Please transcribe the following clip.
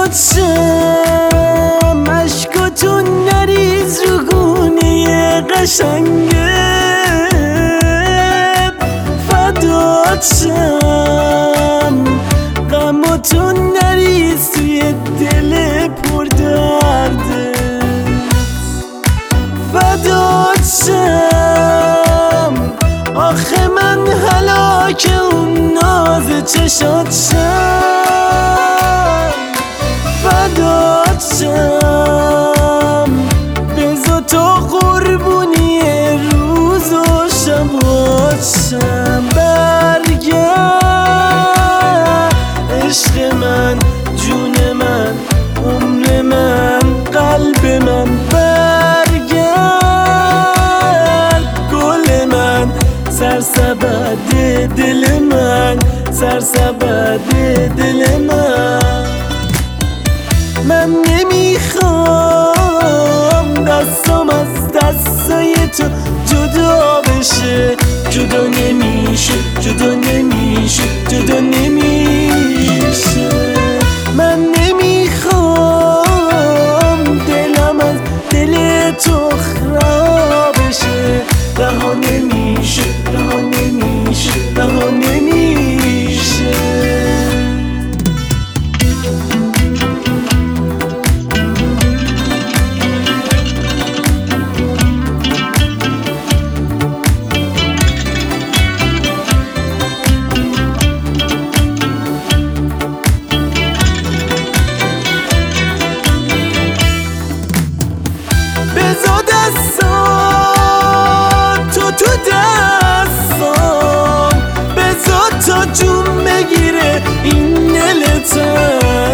شم عشقاتون نریز رو گونه قشنگت، فدات شم غماتون نریز توی دل پر درده، فدات شم آخه من هلاک اون ناز چشات شم، فدات شم بذار تا قربونی روز و شبات شم. برگرد عشق من، جون من، عمر من، قلب من، برگرد گل من، سرسبد دل من، سرسبد دل من. من نمیخوام دستم از دستای تو جدا بشه، جدا نمیشه، جدا نمیشه، جدا نمیشه. من نمیخوام دلم از دل تو خراب بشه، رها نمیشه، رها نمیشه، رها نمیشه. بذار دستان تو دستان، بذار تا جون بگیره این دل تنگ،